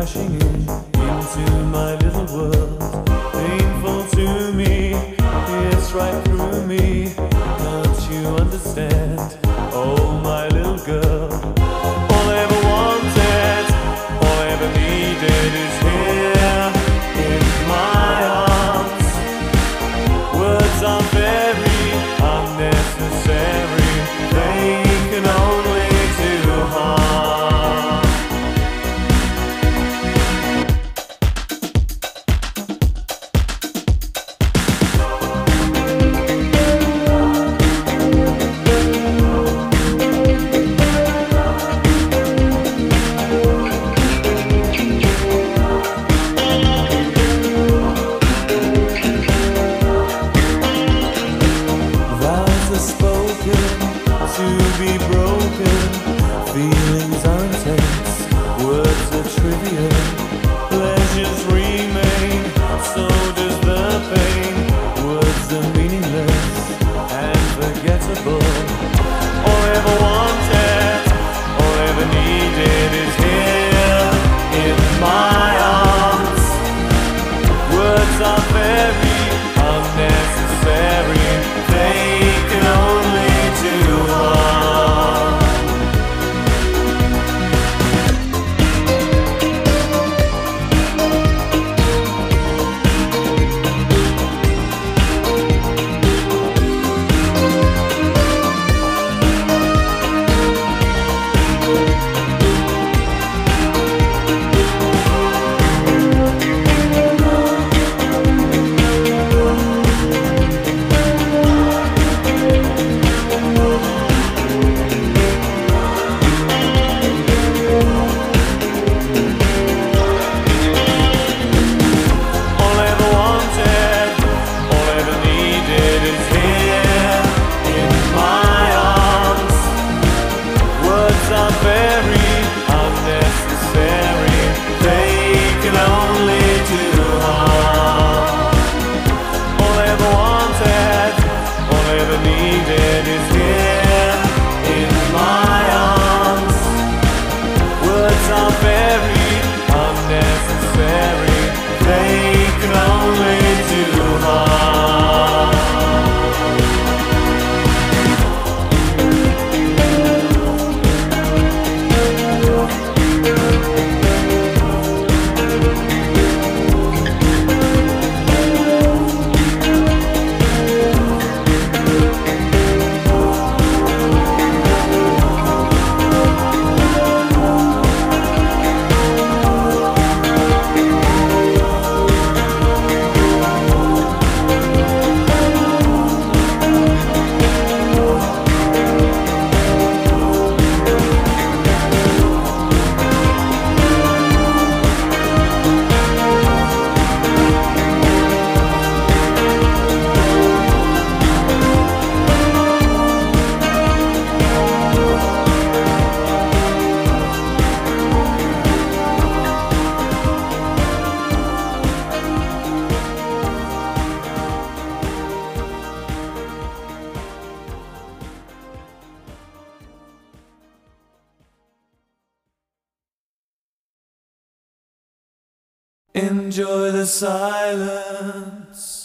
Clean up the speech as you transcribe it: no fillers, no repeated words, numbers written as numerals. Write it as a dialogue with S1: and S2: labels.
S1: crashing into my little world. Painful to me, it's right through me. Don't you understand? Oh, my little girl. All I ever wanted, all I ever needed is here in my arms. Words are very unnecessary, they can only do harm. To be broken, feelings are intense, words are trivial, pleasures remain, so does the pain. Words are meaningless and forgettable. All I ever wanted, all I ever needed is here in my arms. Words are very unnecessary, they can only do harm. Are very unnecessary, they can only do harm. All I ever wanted, all I ever needed is here in my arms. Words are very unnecessary, they can only do harm. Enjoy the silence.